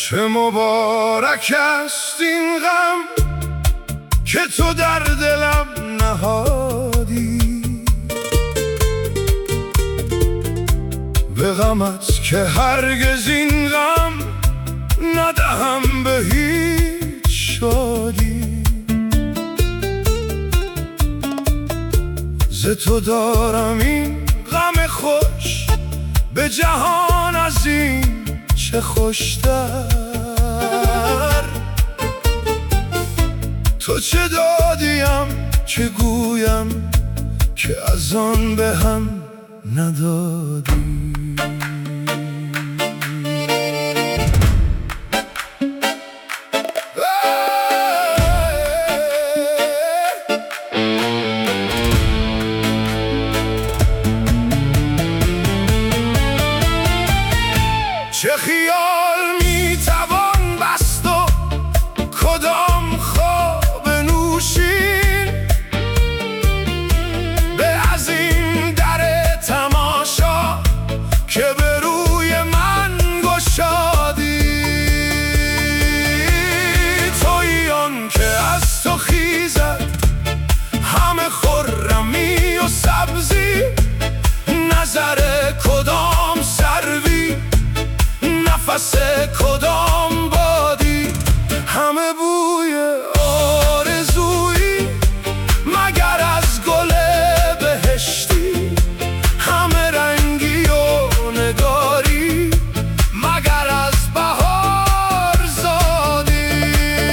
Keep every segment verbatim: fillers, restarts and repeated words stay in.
چه مبارک است این غم که تو در دلم نهادی، به غمت که هرگز این غم ندهم به هیچ شادی. ز تو دارم این غم خوش، به جهان از این چه خوشتر. تو چه دادیم که گویم که از آن به هم ندادی. چه خیال میتوان بست و کدام خواب نوشین، به از این در تماشا که به روی من گشادی. تویی آن که از تو خیزد همه خرمی و سبزی، نظر کدام سروی، نفس کدام بادی، همه بوی آرزویی مگر از گل بهشتی، همه رنگی و نگاری مگر از بهار زادی.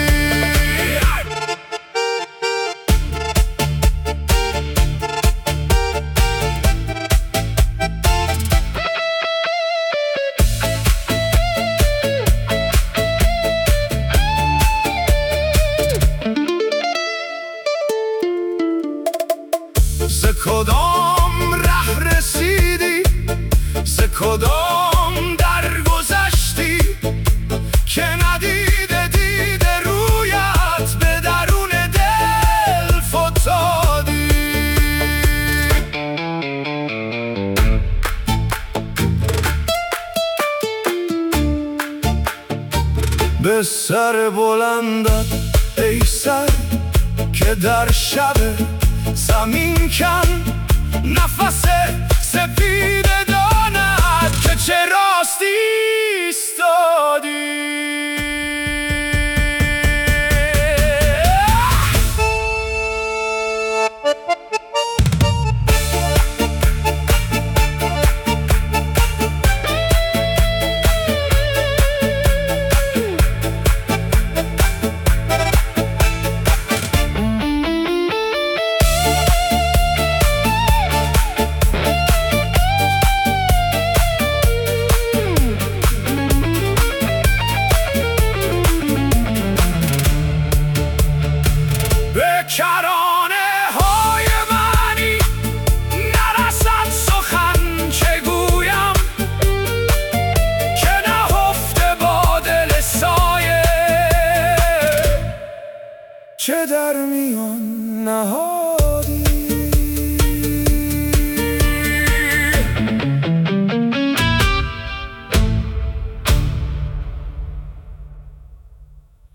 ز کدام ره رسیدی، ز کدام در گذشتی، که ندیده دیده رویت به درون دل فتادی. به سر بلندت ای سر که در شب زمین کن، نفس سپید داند که چه راستی ایستادی. کرانه های منی نرسد سخن چه گویم، که نهفته با دل سایه چه در میان نهاد.